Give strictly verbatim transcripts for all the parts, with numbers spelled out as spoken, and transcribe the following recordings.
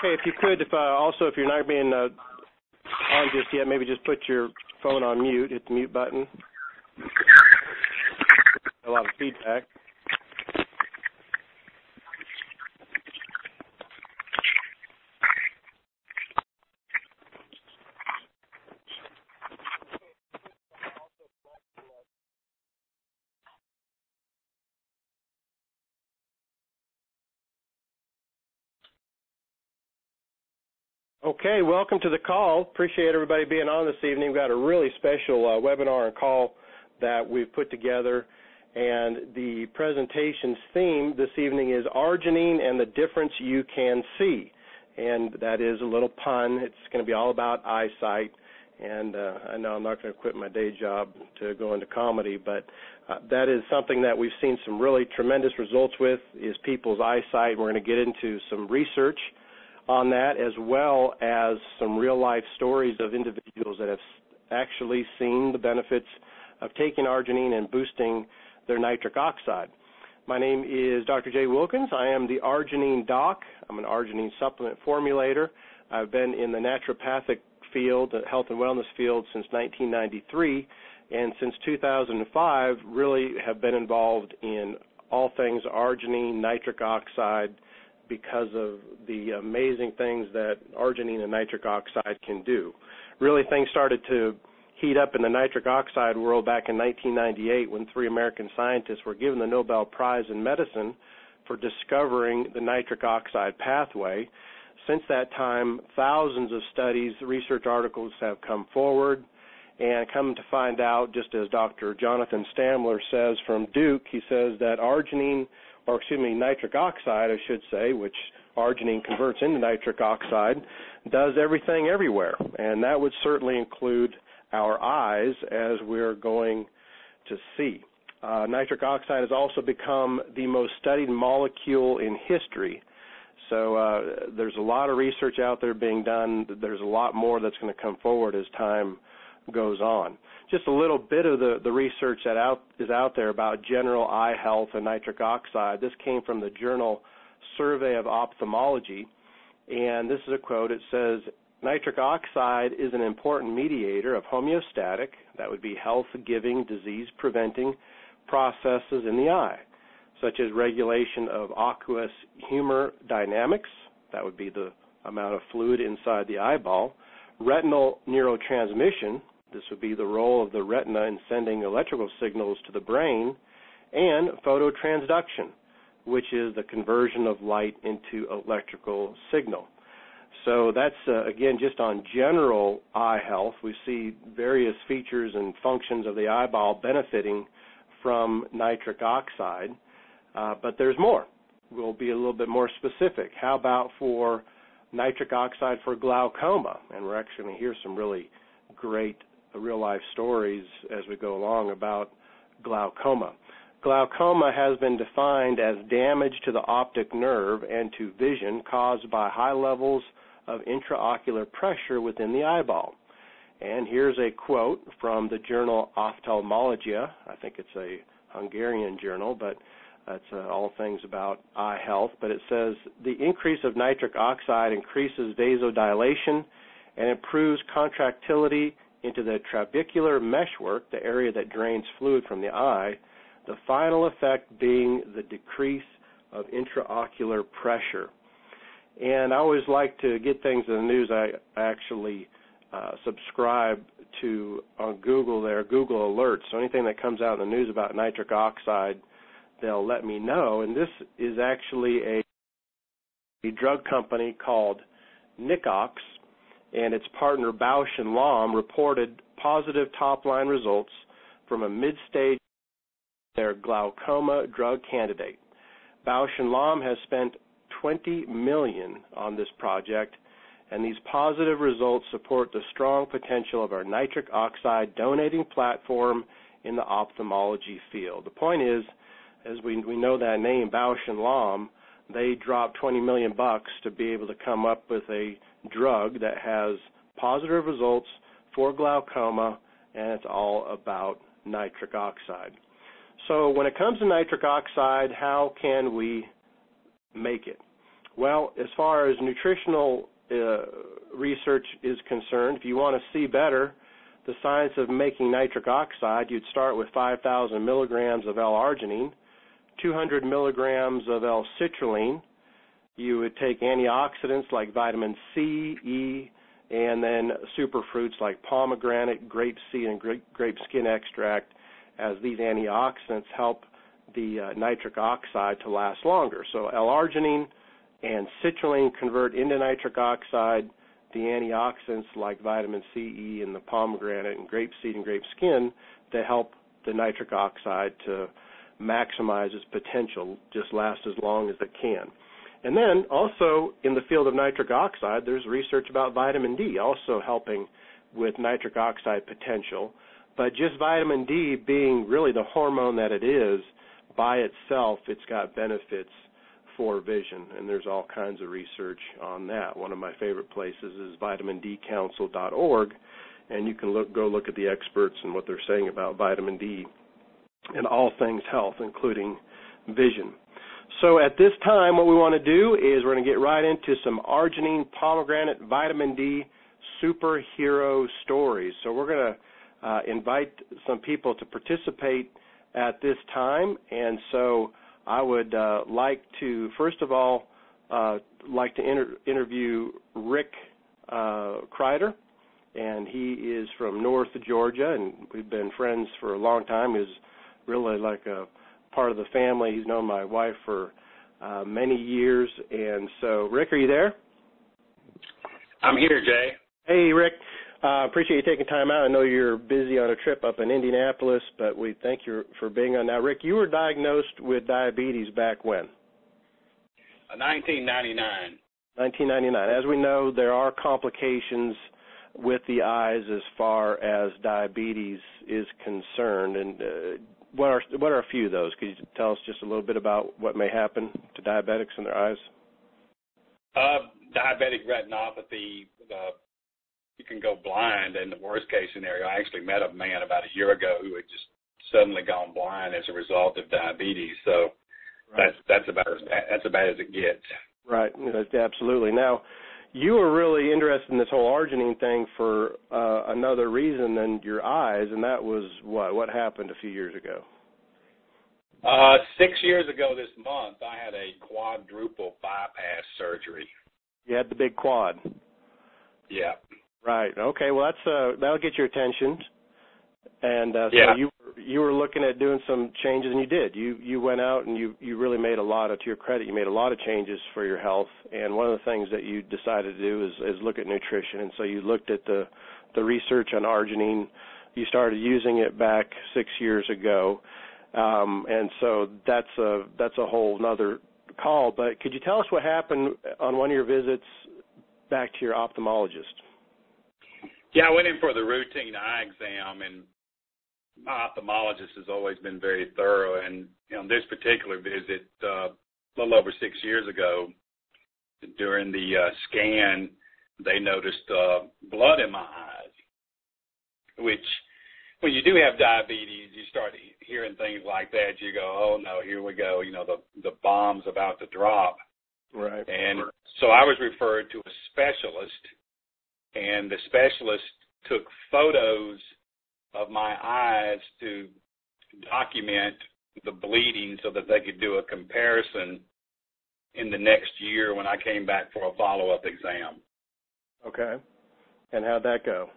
Okay, if you could, if uh, also if you're not being uh, on just yet, maybe just put your phone on mute, hit the mute button. A lot of feedback. Okay, welcome to the call. Appreciate everybody being on this evening. We've got a really special uh, webinar and call that we've put together, and the presentation's theme this evening is arginine and the difference you can see, and that is a little pun. It's going to be all about eyesight, and uh, I know I'm not going to quit my day job to go into comedy, but uh, that is something that we've seen some really tremendous results with is people's eyesight. We're going to get into some research on that, as well as some real-life stories of individuals that have actually seen the benefits of taking arginine and boosting their nitric oxide. My name is Doctor Jay Wilkins. I am the Arginine Doc. I'm an arginine supplement formulator. I've been in the naturopathic field, the health and wellness field, since nineteen ninety-three, and since two thousand five really have been involved in all things arginine, nitric oxide, because of the amazing things that arginine and nitric oxide can do. Really, things started to heat up in the nitric oxide world back in nineteen ninety-eight when three American scientists were given the Nobel Prize in Medicine for discovering the nitric oxide pathway. Since that time, thousands of studies, research articles have come forward, and come to find out, just as Doctor Jonathan Stamler says from Duke, he says that arginine, or excuse me, nitric oxide, I should say, which arginine converts into nitric oxide, does everything everywhere. And that would certainly include our eyes as we're going to see. Uh, nitric oxide has also become the most studied molecule in history. So uh, there's a lot of research out there being done. There's a lot more that's going to come forward as time goes on. Just a little bit of the, the research that out, is out there about general eye health and nitric oxide. This came from the journal Survey of Ophthalmology, and this is a quote. It says, nitric oxide is an important mediator of homeostatic, that would be health-giving, disease-preventing processes in the eye, such as regulation of aqueous humor dynamics, that would be the amount of fluid inside the eyeball, retinal neurotransmission, this would be the role of the retina in sending electrical signals to the brain, and phototransduction, which is the conversion of light into electrical signal. So that's, uh, again, just on general eye health. We see various features and functions of the eyeball benefiting from nitric oxide, uh, but there's more. We'll be a little bit more specific. How about for nitric oxide for glaucoma? And we're actually going to hear some really great real-life stories as we go along about glaucoma. Glaucoma has been defined as damage to the optic nerve and to vision caused by high levels of intraocular pressure within the eyeball. And here's a quote from the journal Ophthalmologia. I think it's a Hungarian journal, but that's uh, all things about eye health. But it says, the increase of nitric oxide increases vasodilation and improves contractility into the trabecular meshwork, the area that drains fluid from the eye, the final effect being the decrease of intraocular pressure. And I always like to get things in the news. I actually uh, subscribe to, on Google there, Google Alerts. So anything that comes out in the news about nitric oxide, they'll let me know. And this is actually a, a drug company called Nicox, and its partner Bausch and Lomb reported positive top-line results from a mid-stage their glaucoma drug candidate. Bausch and Lomb has spent twenty million dollars on this project, and these positive results support the strong potential of our nitric oxide donating platform in the ophthalmology field. The point is, as we, we know that name, Bausch and Lomb, they dropped twenty million bucks to be able to come up with a drug that has positive results for glaucoma, and it's all about nitric oxide. So when it comes to nitric oxide, how can we make it? Well, as far as nutritional uh, research is concerned, if you want to see better the science of making nitric oxide, you'd start with five thousand milligrams of L-arginine, two hundred milligrams of L-citrulline. You would take antioxidants like vitamin C, E, and then superfruits like pomegranate, grape seed, and grape, grape skin extract, as these antioxidants help the uh, nitric oxide to last longer. So L-arginine and citrulline convert into nitric oxide. The antioxidants like vitamin C, E, and the pomegranate and grape seed and grape skin that help the nitric oxide to maximize its potential, just last as long as it can. And then also in the field of nitric oxide, there's research about vitamin D also helping with nitric oxide potential. But just vitamin D being really the hormone that it is, by itself, it's got benefits for vision, and there's all kinds of research on that. One of my favorite places is vitamin d council dot org, and you can look, go look at the experts and what they're saying about vitamin D and all things health, including vision. So at this time, what we want to do is we're going to get right into some arginine, pomegranate, vitamin D superhero stories. So we're going to uh, invite some people to participate at this time, and so I would uh, like to, first of all, uh, like to inter- interview Rick uh, Kreider, and he is from North Georgia, and we've been friends for a long time. He's really like a part of the family. He's known my wife for uh, many years, and so, Rick, are you there? I'm here, Jay. Hey, Rick. I uh, appreciate you taking time out. I know you're busy on a trip up in Indianapolis, but we thank you for being on. Now, Rick, you were diagnosed with diabetes back when? Uh, nineteen ninety-nine. nineteen ninety-nine. As we know, there are complications with the eyes as far as diabetes is concerned. And uh, what are what are a few of those? Could you tell us just a little bit about what may happen to diabetics in their eyes? Uh, diabetic retinopathy. Uh, You can go blind in the worst case scenario. I actually met a man about a year ago who had just suddenly gone blind as a result of diabetes. So right. that's that's about as bad, that's about as it gets. Right, absolutely. Now, you were really interested in this whole arginine thing for uh, another reason than your eyes, and that was what? What happened a few years ago? Uh, six years ago this month, I had a quadruple bypass surgery. You had the big quad. Yeah. Right. Okay. Well, that's uh, that'll get your attention, and uh, so yeah. you you were looking at doing some changes, and you did. You you went out and you, you really made a lot of, to your credit, you made a lot of changes for your health. And one of the things that you decided to do is, is look at nutrition. And so you looked at the the research on arginine. You started using it back six years ago, um, and so that's a that's a whole nother call. But could you tell us what happened on one of your visits back to your ophthalmologist? Yeah, I went in for the routine eye exam, and my ophthalmologist has always been very thorough. And on this particular visit, uh, a little over six years ago, during the uh, scan, they noticed uh, blood in my eyes, which when you do have diabetes, you start hearing things like that. You go, oh, no, here we go. You know, the, the bomb's about to drop. Right. And so I was referred to a specialist, and the specialist took photos of my eyes to document the bleeding so that they could do a comparison in the next year when I came back for a follow-up exam. Okay. And how'd that go?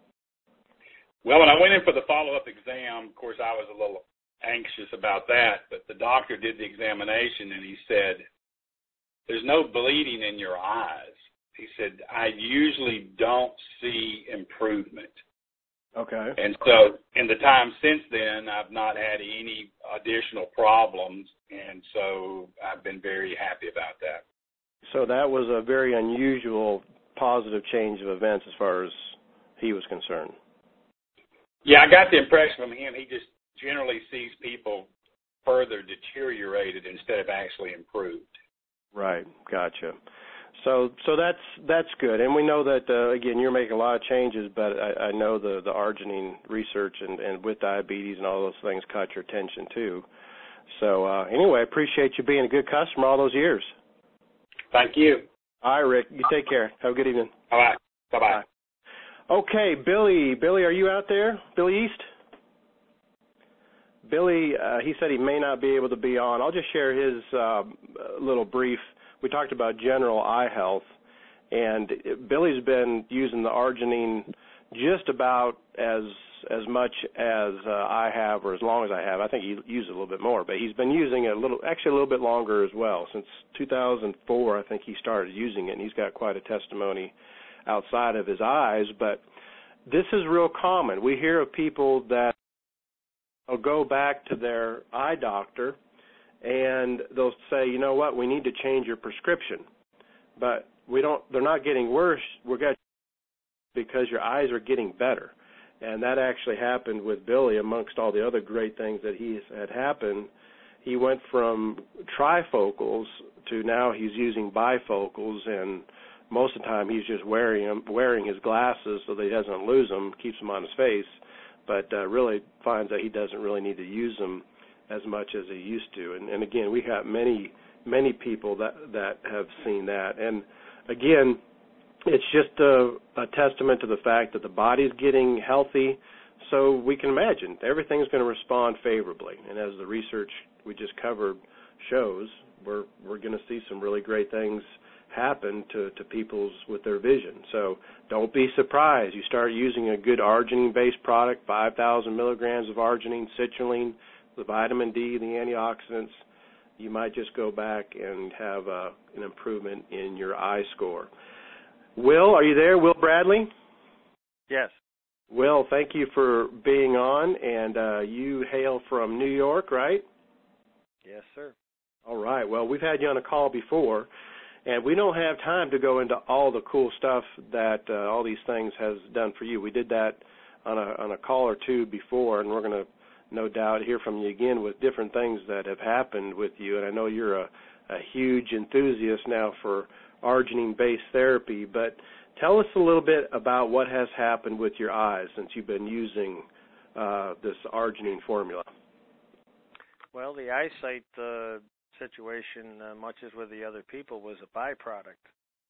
Well, when I went in for the follow-up exam, of course, I was a little anxious about that, but the doctor did the examination, and he said, there's no bleeding in your eyes. He said, I usually don't see improvement. Okay. And so in the time since then, I've not had any additional problems, and so I've been very happy about that. So that was a very unusual positive change of events as far as he was concerned. Yeah, I got the impression from him he just generally sees people further deteriorated instead of actually improved. Right, gotcha. So, so that's that's good, and we know that uh, again you're making a lot of changes. But I, I know the the arginine research and, and with diabetes and all those things caught your attention too. So uh, anyway, I appreciate you being a good customer all those years. Thank you. All right, Rick. You take care. Have a good evening. All right. Bye-bye. Bye. Okay, Billy. Billy, are you out there? Billy East? Billy, uh, he said he may not be able to be on. I'll just share his uh, little brief. We talked about general eye health, and Billy's been using the arginine just about as as much as uh, I have, or as long as I have. I think he used it a little bit more, but he's been using it a little, actually a little bit longer as well. Since two thousand four, I think he started using it, and he's got quite a testimony outside of his eyes. But this is real common. We hear of people that will go back to their eye doctor, and they'll say, you know what, we need to change your prescription. But we don't. They're not getting worse. We're getting because your eyes are getting better. And that actually happened with Billy. Amongst all the other great things that he's had happen, he went from trifocals to now he's using bifocals, and most of the time he's just wearing them, wearing his glasses so that he doesn't lose them, keeps them on his face, but uh, really finds that he doesn't really need to use them as much as he used to. And, and again, we have many, many people that, that have seen that. And again, it's just a, a testament to the fact that the body's getting healthy, so we can imagine everything's going to respond favorably. And as the research we just covered shows, we're we're going to see some really great things happen to, to people's with their vision. So don't be surprised. You start using a good arginine-based product, five thousand milligrams of arginine, citrulline, the vitamin D, the antioxidants, you might just go back and have a, an improvement in your eye score. Will, are you there? Will Bradley? Yes. Will, thank you for being on, and uh, you hail from New York, right? Yes, sir. All right. Well, we've had you on a call before, and we don't have time to go into all the cool stuff that uh, all these things has done for you. We did that on a, on a call or two before, and we're going to no doubt hear from you again with different things that have happened with you, and I know you're a, a huge enthusiast now for arginine-based therapy, but tell us a little bit about what has happened with your eyes since you've been using uh, this arginine formula. Well, the eyesight uh, situation, uh, much as with the other people, was a byproduct.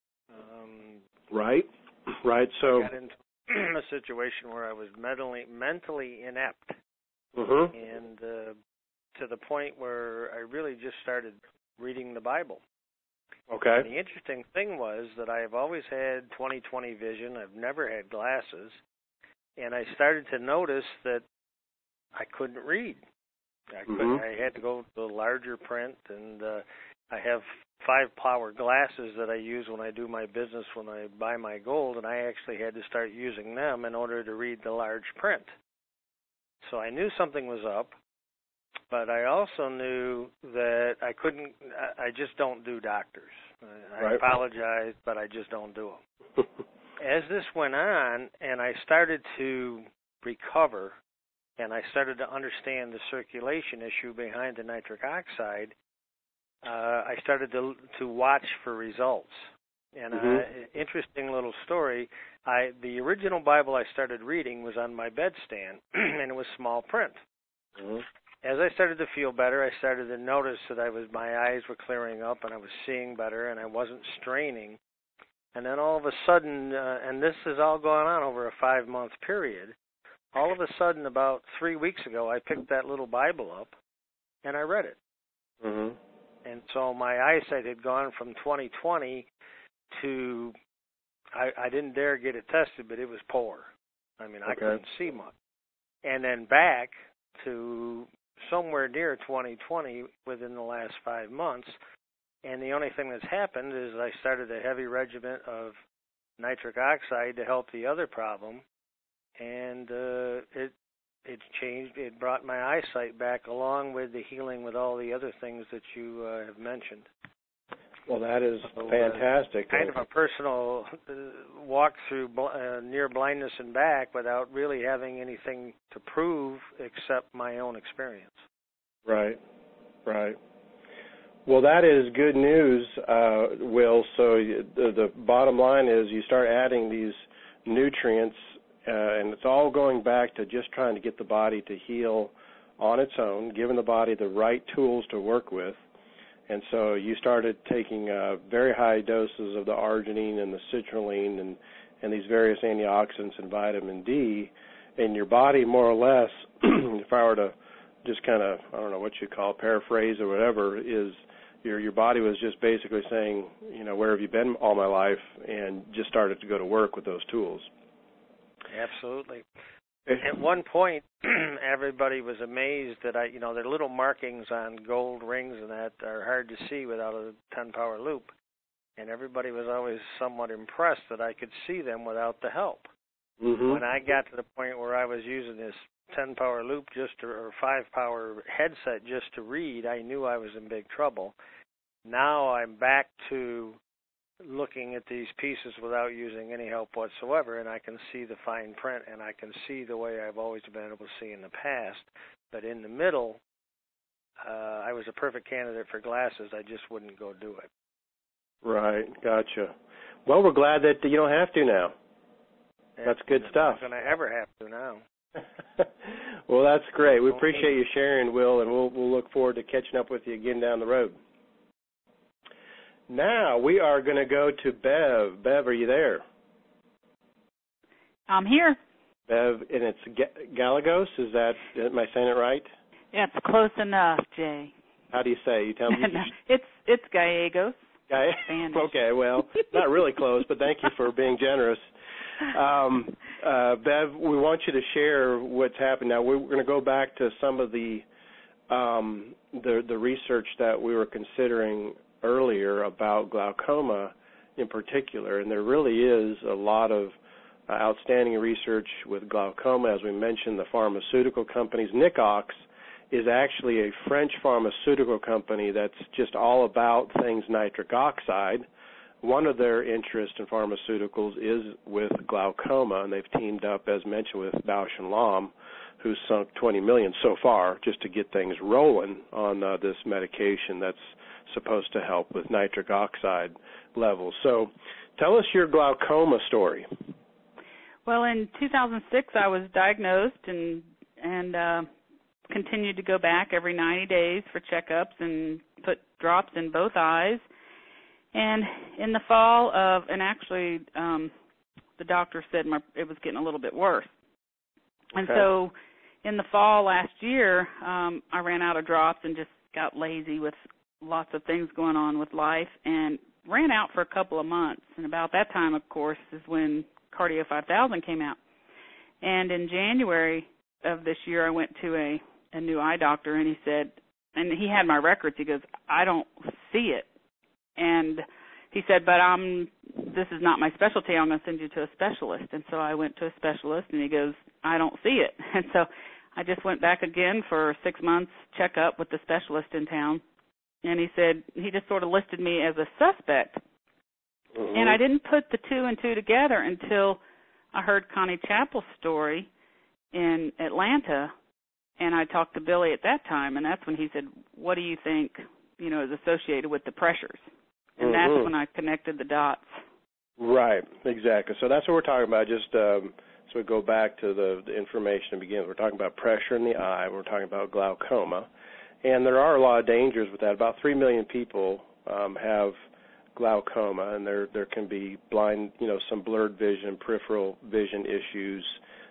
Um, right, right. So I got into a situation where I was mentally mentally inept, mm-hmm. and uh, to the point where I really just started reading the Bible. Okay. And the interesting thing was that I have always had twenty twenty vision. I've never had glasses. And I started to notice that I couldn't read. I, couldn't, mm-hmm. I had to go to the larger print, and uh, I have five-power glasses that I use when I do my business, when I buy my gold, and I actually had to start using them in order to read the large print. So I knew something was up. But I also knew that I couldn't, I just don't do doctors. I right. apologize, but I just don't do them. As this went on and I started to recover and I started to understand the circulation issue behind the nitric oxide, uh, I started to to watch for results. And mm-hmm. uh, interesting little story, I the original Bible I started reading was on my bedstand, and it was small print. Mm-hmm. As I started to feel better, I started to notice that I was my eyes were clearing up and I was seeing better and I wasn't straining. And then all of a sudden, uh, and this is all going on over a five-month period, all of a sudden about three weeks ago, I picked that little Bible up and I read it. Mm-hmm. And so my eyesight had gone from twenty twenty to, I, I didn't dare get it tested, but it was poor. I mean, I okay. couldn't see much. And then back to somewhere near twenty twenty within the last five months. And the only thing that's happened is I started a heavy regimen of nitric oxide to help the other problem. And uh, it it changed. It brought my eyesight back along with the healing with all the other things that you uh, have mentioned. Well, that is so, fantastic. Uh, kind of a personal uh, walk through bl- uh, near blindness and back without really having anything to prove except my own experience. Right, right. Well, that is good news, uh, Will. So the, the bottom line is you start adding these nutrients, uh, and it's all going back to just trying to get the body to heal on its own, giving the body the right tools to work with. And so you started taking uh, very high doses of the arginine and the citrulline and, and these various antioxidants and vitamin D, and your body more or less, if I were to just kind of, I don't know what you call it, paraphrase or whatever, is your your body was just basically saying, you know, where have you been all my life, and just started to go to work with those tools. Absolutely. At one point, everybody was amazed that I, you know, there are little markings on gold rings and that are hard to see without a ten-power loop. And everybody was always somewhat impressed that I could see them without the help. Mm-hmm. When I got to the point where I was using this ten-power loop just to, or five-power headset just to read, I knew I was in big trouble. Now I'm back to looking at these pieces without using any help whatsoever, and I can see the fine print, and I can see the way I've always been able to see in the past. But in the middle, uh, I was a perfect candidate for glasses. I just wouldn't go do it. Right, gotcha. Well, we're glad that you don't have to now. That's good stuff. I'm not going to ever have to now. Well, that's great. We appreciate you sharing, Will, and we'll we'll look forward to catching up with you again down the road. Now we are going to go to Bev. Bev, are you there? I'm here. Bev, and it's G- Gallegos. Is that, am I saying it right? Yeah, it's close enough, Jay. How do you say? You tell me. it's it's Gallegos. Gallegos. Okay, well, not really close, but thank you for being generous. Um, uh, Bev, we want you to share what's happened. Now we're going to go back to some of the um, the the research that we were considering earlier about glaucoma in particular, and there really is a lot of uh, outstanding research with glaucoma. As we mentioned, the pharmaceutical companies, Nicox is actually a French pharmaceutical company that's just all about things nitric oxide. One of their interests in pharmaceuticals is with glaucoma, and they've teamed up, as mentioned, with Bausch and Lomb, who's sunk twenty million dollars so far just to get things rolling on uh, this medication that's supposed to help with nitric oxide levels. So tell us your glaucoma story. Well, in two thousand six, I was diagnosed and and uh, continued to go back every ninety days for checkups and put drops in both eyes. And in the fall of, and actually um, the doctor said my, it was getting a little bit worse. Okay. And so in the fall last year, um, I ran out of drops and just got lazy with lots of things going on with life and ran out for a couple of months. And about that time, of course, is when Cardio five thousand came out. And in January of this year, I went to a, a new eye doctor, and he said, and he had my records, he goes, I don't see it. And he said, but I'm, this is not my specialty. I'm going to send you to a specialist. And so I went to a specialist, and he goes, I don't see it. And so I just went back again for six months checkup with the specialist in town. And he said, he just sort of listed me as a suspect. Mm-hmm. And I didn't put the two and two together until I heard Connie Chappell's story in Atlanta. And I talked to Billy at that time, and that's when he said, what do you think, you know, is associated with the pressures? And mm-hmm. that's when I connected the dots. Right, exactly. So that's what we're talking about. Just um, so we go back to the, the information to begin with. We're talking about pressure in the eye. We're talking about glaucoma. And there are a lot of dangers with that. About three million people um, have glaucoma, and there there can be blind, you know, some blurred vision, peripheral vision issues.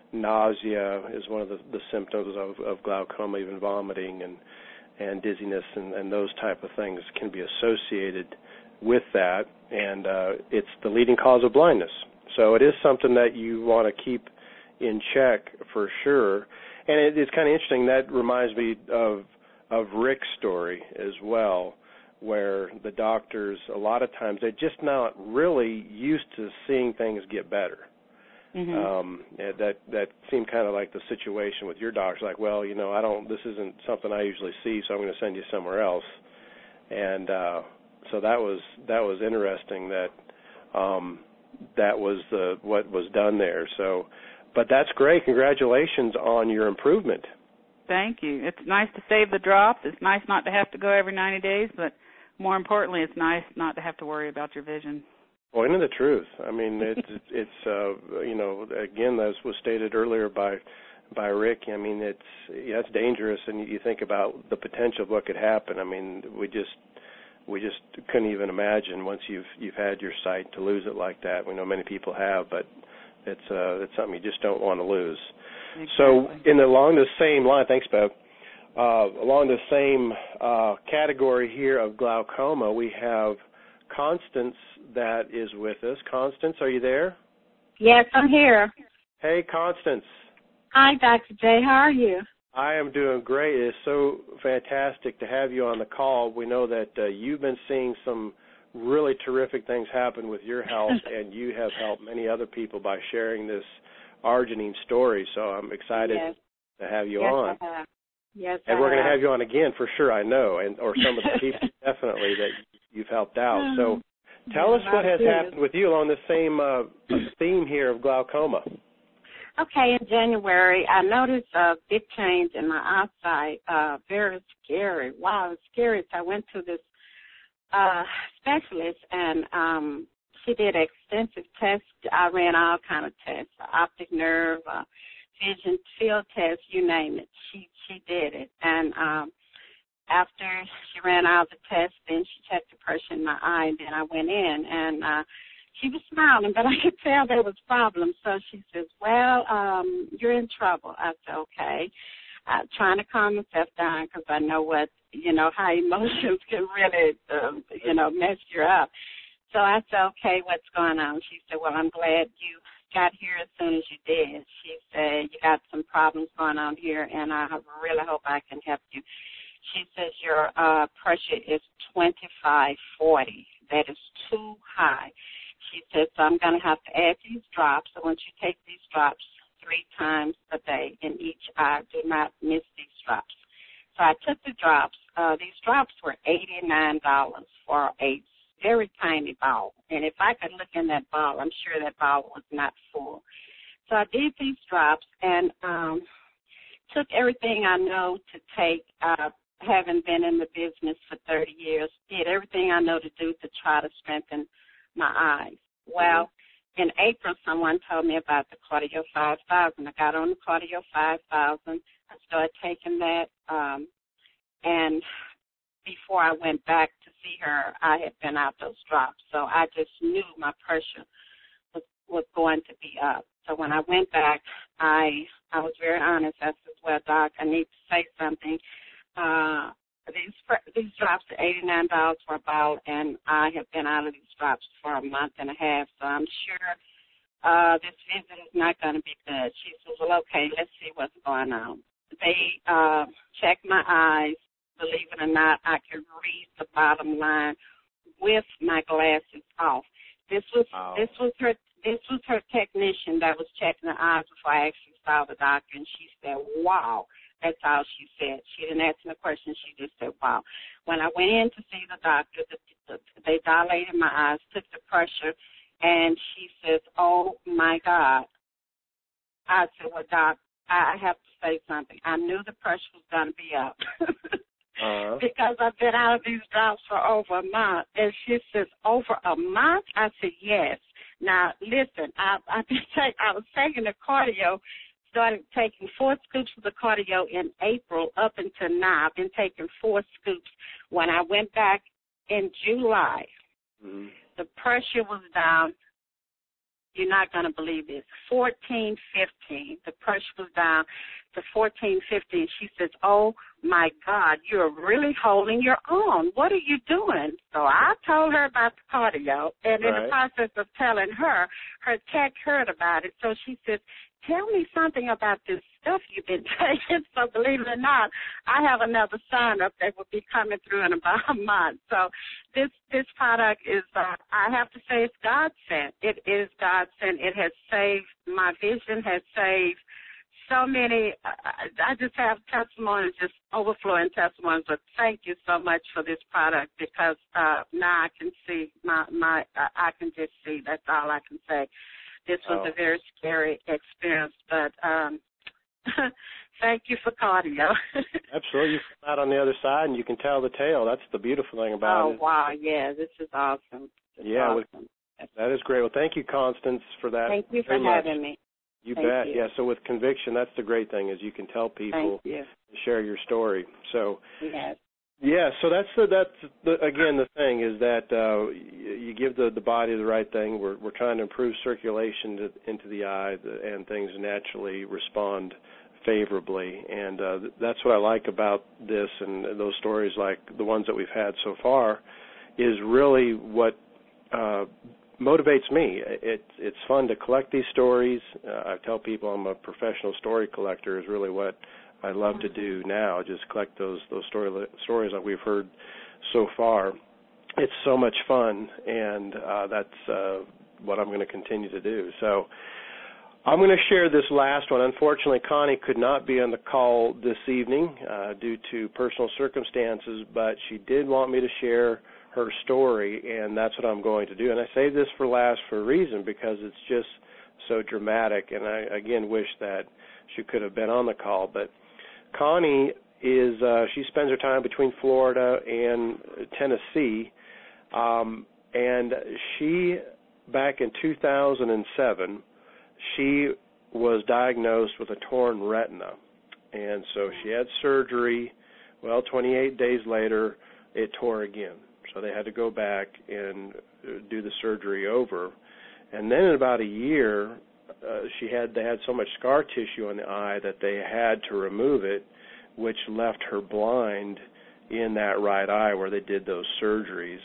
Nausea is one of the, the symptoms of, of glaucoma, even vomiting and, and dizziness and, and those type of things can be associated with that, and uh, it's the leading cause of blindness. So it is something that you want to keep in check for sure. And it, it's kind of interesting. That reminds me of of Rick's story as well, where the doctors, a lot of times, they're just not really used to seeing things get better. Mm-hmm. Um, that that seemed kind of like the situation with your doctor. Like, well, you know, I don't. This isn't something I usually see, so I'm going to send you somewhere else. And uh, so that was that was interesting. That um, that was the what was done there. So, but that's great. Congratulations on your improvement. Thank you. It's nice to save the drops. It's nice not to have to go every ninety days, but more importantly, it's nice not to have to worry about your vision. Well, isn't it the truth? I mean, it's it's uh, you know, again, as was stated earlier by by Rick. I mean, it's yeah, it's dangerous, and you think about the potential of what could happen. I mean, we just we just couldn't even imagine once you've you've had your sight to lose it like that. We know many people have, but it's uh, it's something you just don't want to lose. Exactly. So, in the, along the same line, thanks, Bev. Uh, along the same uh, category here of glaucoma, we have Constance that is with us. Constance, are you there? Yes, I'm here. Hey, Constance. Hi, Doctor J. How are you? I am doing great. It's so fantastic to have you on the call. We know that uh, you've been seeing some really terrific things happen with your health, and you have helped many other people by sharing this arginine story. So I'm excited yes. to have you yes, on. I have. Yes, and I we're going to have. have you on again for sure, I know, and or some of the people definitely that you've helped out. So tell us what has happened with you along the same uh, theme here of glaucoma. Okay, in January, I noticed a big change in my eyesight, uh, very scary. Wow, it was scary. So I went to this uh, specialist, and um, she did extensive tests. I ran all kind of tests, optic nerve, uh, vision, field tests, you name it. She she did it. And um, after she ran all the tests, then she checked the pressure in my eye, and then I went in, and uh, she was smiling, but I could tell there was problems. So she says, well, um, you're in trouble. I said, okay. Uh, trying to calm myself down because I know what, you know, how emotions can really, um, you know, mess you up. So I said, okay, what's going on? She said, well, I'm glad you got here as soon as you did. She said, you got some problems going on here, and I really hope I can help you. She says your uh, pressure is twenty-five forty. That is too high. She said, so I'm going to have to add these drops. So once you take these drops three times a day in each eye, do not miss these drops. So I took the drops. Uh, these drops were eighty-nine dollars for a very tiny bottle. And if I could look in that bottle, I'm sure that bottle was not full. So I did these drops and um, took everything I know to take, uh, having been in the business for thirty years, did everything I know to do to try to strengthen my eyes. Well, in April, someone told me about the Cardio five thousand. I got on the Cardio five thousand. I started taking that, um, and before I went back to see her, I had been out those drops. So I just knew my pressure was, was going to be up. So when I went back, I I was very honest. I said, well, Doc, I need to say something. Uh, these these drops are eighty-nine dollars for a bottle, and I have been out of these drops for a month and a half, so I'm sure uh, this visit is not going to be good. She says, well, okay, let's see what's going on. They uh, checked my eyes. Believe it or not, I could read the bottom line with my glasses off. This was wow. this was her this was her technician that was checking the eyes before I actually saw the doctor, and she said, wow. That's all she said. She didn't ask me a question. She just said, wow. When I went in to see the doctor, the, the, they dilated my eyes, took the pressure, and she says, oh, my God. I said, well, Doc, I have to say something. I knew the pressure was going to be up uh-huh. because I've been out of these drops for over a month. And she says, over a month? I said, yes. Now, listen, I, I, take, I was taking the cardio, started taking four scoops of the cardio in April up until now. I've been taking four scoops. When I went back in July, mm-hmm. the pressure was down. You're not going to believe this. fourteen fifteen. The pressure was down to fourteen fifteen. She says, oh, my God, you're really holding your own. What are you doing? So I told her about the cardio, and right. in the process of telling her, her tech heard about it. So she says, tell me something about this stuff you've been taking. So believe it or not, I have another sign-up that will be coming through in about a month. So this this product is, uh, I have to say, it's God-sent. It is God-sent. It has saved, my vision has saved so many. I just have testimonies, just overflowing testimonies. But thank you so much for this product because uh, now I can see, my, my I can just see. That's all I can say. This was oh. a very scary experience, but um, thank you for cardio. Absolutely. You come out on the other side, and you can tell the tale. That's the beautiful thing about oh, it. Oh, wow, yeah, this is awesome. This yeah, awesome. With, that is great. Well, thank you, Constance, for that. Thank you for much. having me. You thank bet. You. Yeah, so with conviction, that's the great thing is you can tell people thank you. and share your story. So yes. Yeah, so that's the, that's the, again the thing is that uh, you give the, the body the right thing. We're we're trying to improve circulation to, into the eye, and things naturally respond favorably. And uh, that's what I like about this, and those stories like the ones that we've had so far, is really what uh, motivates me. It, it's fun to collect these stories. Uh, I tell people I'm a professional story collector is really what I love to do now, just collect those those story, stories that we've heard so far. It's so much fun, and uh, that's uh, what I'm going to continue to do. So I'm going to share this last one. Unfortunately, Connie could not be on the call this evening uh, due to personal circumstances, but she did want me to share her story, and that's what I'm going to do. And I saved this for last for a reason, because it's just so dramatic, and I, again, wish that she could have been on the call. But Connie is, uh, she spends her time between Florida and Tennessee, um, and she, back in two thousand seven, she was diagnosed with a torn retina, and so she had surgery. Well, twenty-eight days later, it tore again, so they had to go back and do the surgery over. And then in about a year, Uh, she had they had so much scar tissue on the eye that they had to remove it, which left her blind in that right eye where they did those surgeries.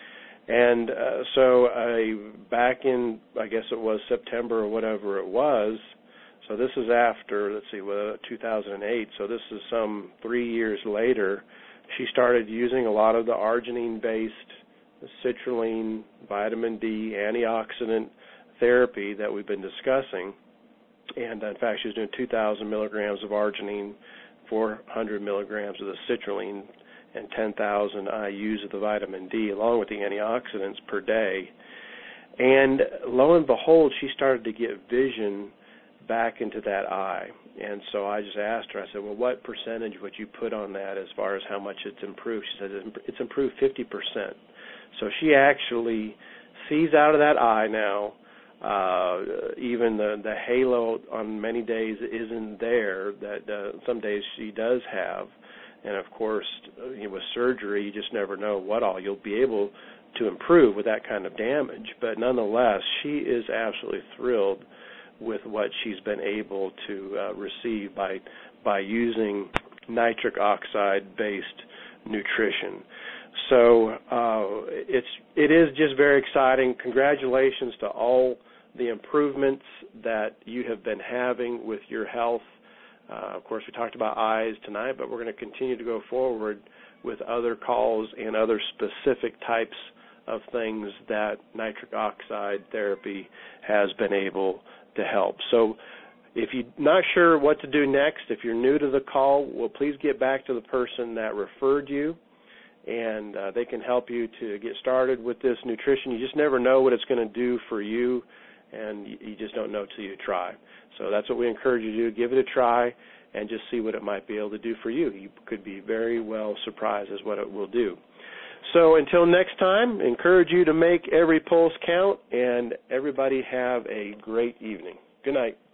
And uh, so uh, back in, I guess it was September or whatever it was, so this is after, let's see, well, two thousand eight, so this is some three years later, she started using a lot of the arginine-based citrulline, vitamin D, antioxidant therapy that we've been discussing. And in fact, she was doing two thousand milligrams of arginine, four hundred milligrams of the citrulline, and ten thousand I U's of the vitamin D, along with the antioxidants per day. And lo and behold, she started to get vision back into that eye. And so I just asked her, I said, well, what percentage would you put on that as far as how much it's improved? She said, it's improved fifty percent. So she actually sees out of that eye now. Uh, even the, the halo on many days isn't there that uh, some days she does have. And, of course, you know, with surgery, you just never know what all you'll be able to improve with that kind of damage. But nonetheless, she is absolutely thrilled with what she's been able to uh, receive by by using nitric oxide-based nutrition. So uh, it's it is just very exciting. Congratulations to all the improvements that you have been having with your health. Uh, of course, we talked about eyes tonight, but we're going to continue to go forward with other calls and other specific types of things that nitric oxide therapy has been able to help. So if you're not sure what to do next, if you're new to the call, well, please get back to the person that referred you, and uh, they can help you to get started with this nutrition. You just never know what it's going to do for you, and you just don't know till you try. So that's what we encourage you to do. Give it a try and just see what it might be able to do for you. You could be very well surprised as what it will do. So until next time, encourage you to make every pulse count, and everybody have a great evening. Good night.